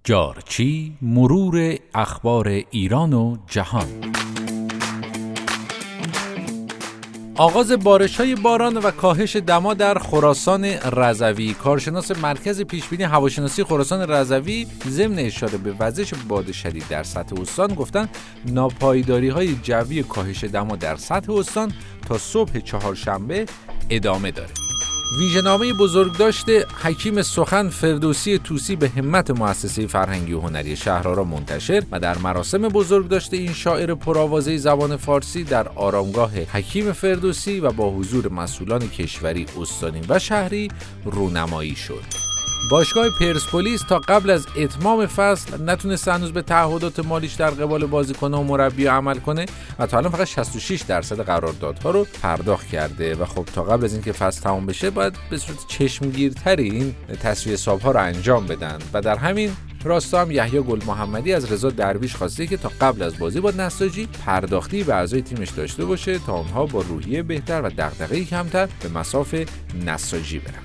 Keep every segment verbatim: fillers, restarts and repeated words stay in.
جارچی، مرور اخبار ایران و جهان. آغاز بارش‌های باران و کاهش دما در خراسان رضوی. کارشناس مرکز پیشبینی هواشناسی خراسان رضوی ضمن اشاره به وزش باد شدید در سطح استان گفتند ناپایداری‌های جوی کاهش دما در سطح استان تا صبح چهارشنبه ادامه داره. ویژه‌نامه بزرگداشت حکیم سخن فردوسی طوسی به همت مؤسسه فرهنگی و هنری شهرآرا منتشر و در مراسم بزرگداشت این شاعر پرآوازه زبان فارسی در آرامگاه حکیم فردوسی و با حضور مسئولان کشوری، استانی و شهری رونمایی شد. باشگاه پرسپولیس تا قبل از اتمام فصل نتونست هنوز به تعهدات مالیش در قبال بازیکن‌ها و مربی عمل کنه و تا الان فقط شصت و شش درصد قراردادها رو پرداخت کرده و خب تا قبل از اینکه فصل تمام بشه باید به صورت چشمگیرتری این تسویه حساب‌ها رو انجام بدن و در همین راستا هم یحیی گل محمدی از رضا درویش خواسته که تا قبل از بازی با نساجی پرداختی به اعضای تیمش داشته باشه تا اونها با روحیه بهتر و دغدغه‌ای کمتر به مصاف نساجی برن.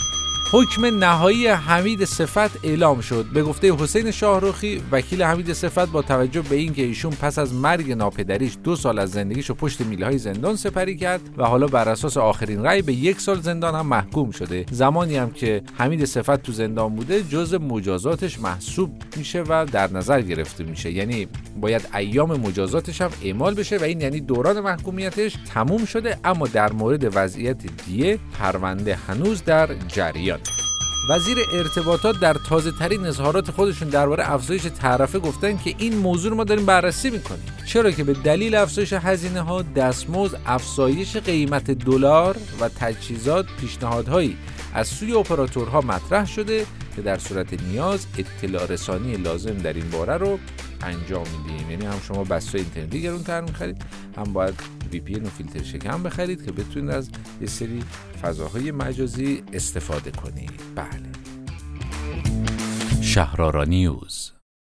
حکم نهایی حمید صفت اعلام شد. به گفته حسین شاهرخی وکیل حمید صفت با توجه به اینکه ایشون پس از مرگ ناپدریش دو سال از زندگیشو پشت میله‌های زندان سپری کرد و حالا بر اساس آخرین رأی به یک سال زندان هم محکوم شده، زمانی هم که حمید صفت تو زندان بوده جزء مجازاتش محسوب میشه و در نظر گرفته میشه، یعنی باید ایام مجازاتش هم اعمال بشه و این یعنی دوران محکومیتش تموم شده، اما در مورد وضعیت دیه پرونده هنوز در جریان. وزیر ارتباطات در تازه ترین اظهارات خودشون درباره افزایش تعرفه گفتن که این موضوع رو ما داریم بررسی میکنیم، چرا که به دلیل افزایش هزینه ها، دستمزد، افزایش قیمت دلار و تجهیزات پیشنهادهایی از سوی اپراتورها مطرح شده که در صورت نیاز اطلاع رسانی لازم در این باره رو انجام میدیم. یعنی هم شما بسته اینترنتی گرونتر میخرید، هم باید وی پی ان و فیلتر شکن بخرید که بتونید از یه سری فضاهای مجازی استفاده کنید. بله. شهرآرا نیوز.